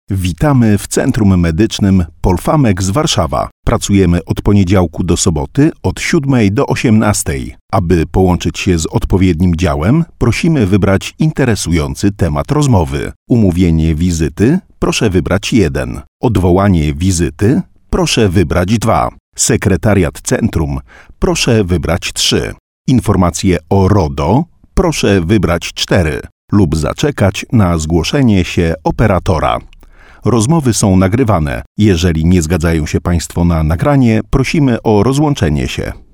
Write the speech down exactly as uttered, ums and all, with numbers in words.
Witamy w Centrum Medycznym Polfamex Warszawa. Pracujemy od poniedziałku do soboty od siódmej do osiemnastej. Aby połączyć się z odpowiednim działem, prosimy wybrać interesujący temat rozmowy. Umówienie wizyty, proszę wybrać jeden. Odwołanie wizyty, proszę wybrać dwa. Sekretariat centrum, proszę wybrać trzy. Informacje o RODO, proszę wybrać cztery. Lub zaczekać na zgłoszenie się operatora. Rozmowy są nagrywane. Jeżeli nie zgadzają się Państwo na nagranie, prosimy o rozłączenie się.